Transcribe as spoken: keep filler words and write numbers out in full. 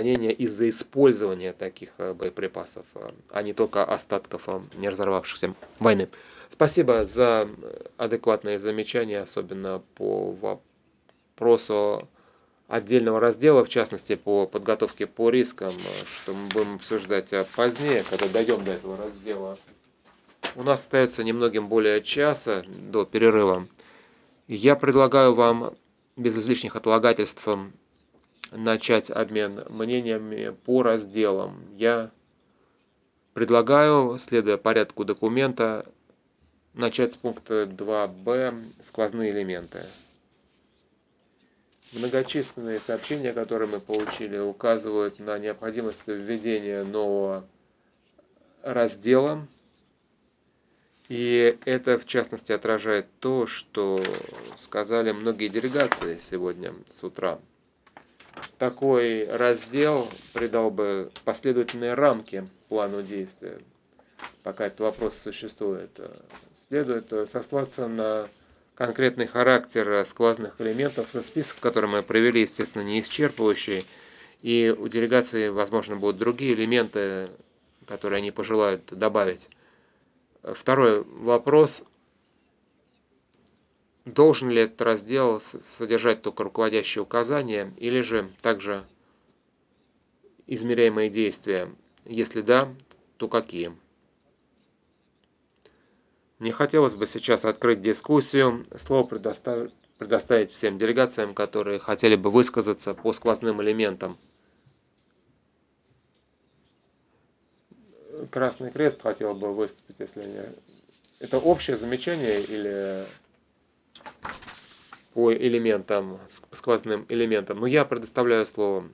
ранения из-за использования таких э, боеприпасов, э, а не только остатков э, не разорвавшейся войны. Спасибо за адекватные замечания, особенно по вопросу отдельного раздела, в частности по подготовке по рискам, что мы будем обсуждать позднее, когда дойдем до этого раздела. У нас остается немногим более часа до перерыва. Я предлагаю вам без излишних отлагательств начать обмен мнениями по разделам. Я предлагаю, следуя порядку документа, начать с пункта два бэ «Сквозные элементы». Многочисленные сообщения, которые мы получили, указывают на необходимость введения нового раздела. И это, в частности, отражает то, что сказали многие делегации сегодня с утра. Такой раздел придал бы последовательные рамки плану действия, пока этот вопрос существует. Следует сослаться на конкретный характер сквозных элементов. Список, который мы провели, естественно, не исчерпывающий, и у делегации, возможно, будут другие элементы, которые они пожелают добавить. Второй вопрос. Должен ли этот раздел содержать только руководящие указания или же также измеряемые действия? Если да, то какие? Мне хотелось бы сейчас открыть дискуссию. Слово предоставить, предоставить всем делегациям, которые хотели бы высказаться по сквозным элементам. Красный Крест хотел бы выступить, если не... Это общее замечание или по элементам, сквозным элементам? Но я предоставляю слово